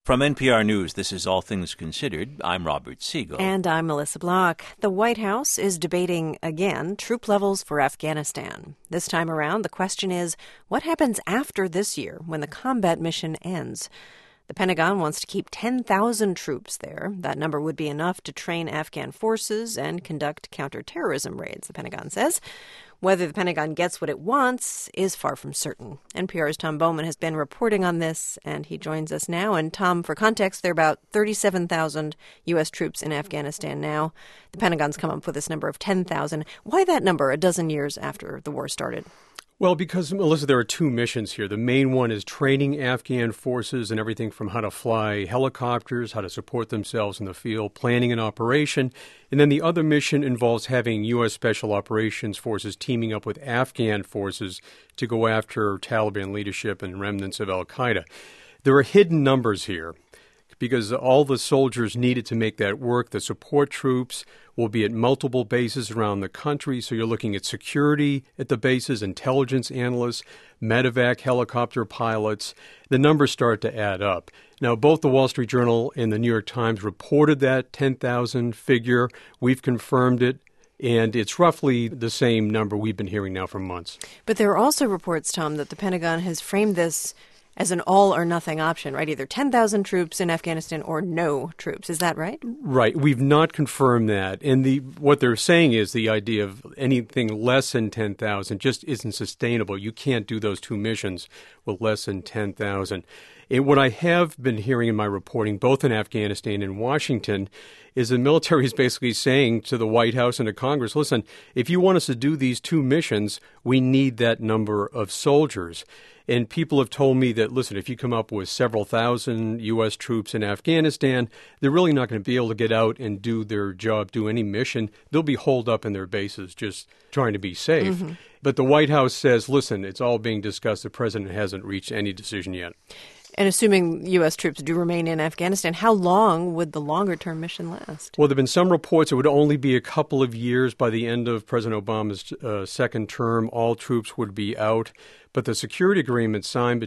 From NPR News, this is All Things Considered. I'm Robert Siegel. And I'm Melissa Block. The White House is debating, again, troop levels for Afghanistan. This time around, the question is, what happens after this year when the combat mission ends? The Pentagon wants to keep 10,000 troops there. That number would be enough to train Afghan forces and conduct counterterrorism raids, the Pentagon says. Whether the Pentagon gets what it wants is far from certain. NPR's Tom Bowman has been reporting on this, and he joins us now. And Tom, for context, there are about 37,000 U.S. troops in Afghanistan now. The Pentagon's come up with this number of 10,000. Why that number a dozen years after the war started? Well, because, Melissa, there are two missions here. The main one is training Afghan forces and everything from how to fly helicopters, how to support themselves in the field, planning an operation. And then the other mission involves having U.S. Special Operations Forces teaming up with Afghan forces to go after Taliban leadership and remnants of al-Qaeda. There are hidden numbers here, because all the soldiers needed to make that work. The support troops will be at multiple bases around the country. So you're looking at security at the bases, intelligence analysts, medevac helicopter pilots. The numbers start to add up. Now, both the Wall Street Journal and the New York Times reported that 10,000 figure. We've confirmed it. And it's roughly the same number we've been hearing now for months. But there are also reports, Tom, that the Pentagon has framed this as an all-or-nothing option, right? Either 10,000 troops in Afghanistan or no troops. Is that right? Right. We've not confirmed that. And what they're saying is the idea of anything less than 10,000 just isn't sustainable. You can't do those two missions with less than 10,000. And what I have been hearing in my reporting, both in Afghanistan and Washington, is the military is basically saying to the White House and to Congress, listen, if you want us to do these two missions, we need that number of soldiers. And people have told me that, listen, if you come up with several thousand U.S. troops in Afghanistan, they're really not going to be able to get out and do their job, do any mission. They'll be holed up in their bases just trying to be safe. Mm-hmm. But the White House says, listen, it's all being discussed. The president hasn't reached any decision yet. And assuming U.S. troops do remain in Afghanistan, how long would the longer-term mission last? Well, there have been some reports it would only be a couple of years. By the end of President Obama's second term, all troops would be out. But the security agreement signed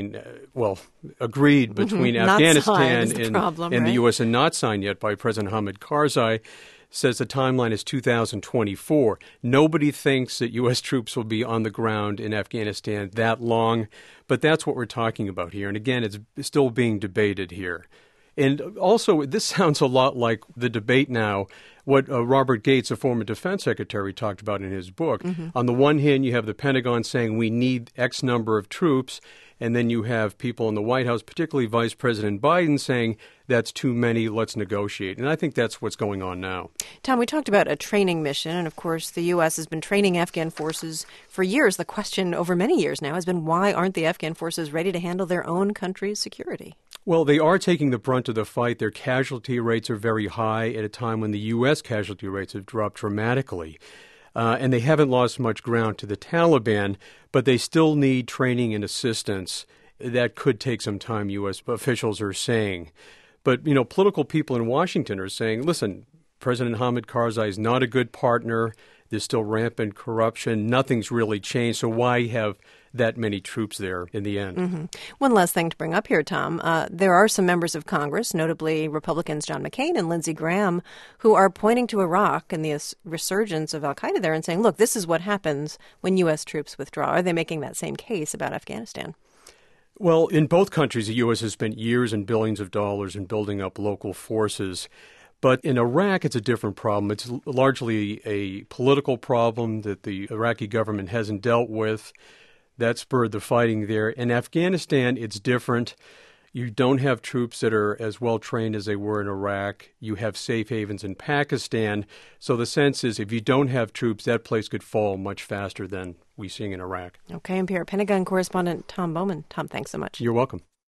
agreed between Afghanistan and the U.S. and not signed yet by President Hamid Karzai, says the timeline is 2024. Nobody thinks that U.S. troops will be on the ground in Afghanistan that long, but that's what we're talking about here. And again, it's still being debated here. And also, this sounds a lot like the debate now, what Robert Gates, a former defense secretary, talked about in his book. Mm-hmm. On the one hand, you have the Pentagon saying we need X number of troops, and then you have people in the White House, particularly Vice President Biden, saying that's too many, let's negotiate. And I think that's what's going on now. Tom, we talked about a training mission, and of course the U.S. has been training Afghan forces for years. The question over many years now has been, why aren't the Afghan forces ready to handle their own country's security? Well, they are taking the brunt of the fight. Their casualty rates are very high at a time when the U.S. casualty rates have dropped dramatically. And they haven't lost much ground to the Taliban, but they still need training and assistance. That could take some time, U.S. officials are saying. But, political people in Washington are saying, listen, President Hamid Karzai is not a good partner. There's still rampant corruption. Nothing's really changed. So why have that many troops there in the end? Mm-hmm. One last thing to bring up here, Tom. There are some members of Congress, notably Republicans John McCain and Lindsey Graham, who are pointing to Iraq and the resurgence of al-Qaeda there and saying, look, this is what happens when U.S. troops withdraw. Are they making that same case about Afghanistan? Well, in both countries, the U.S. has spent years and billions of dollars in building up local forces. But in Iraq, it's a different problem. It's largely a political problem that the Iraqi government hasn't dealt with. That spurred the fighting there. In Afghanistan, it's different. You don't have troops that are as well trained as they were in Iraq. You have safe havens in Pakistan. So the sense is if you don't have troops, that place could fall much faster than we're seeing in Iraq. Okay, NPR Pentagon correspondent Tom Bowman. Tom, thanks so much. You're welcome.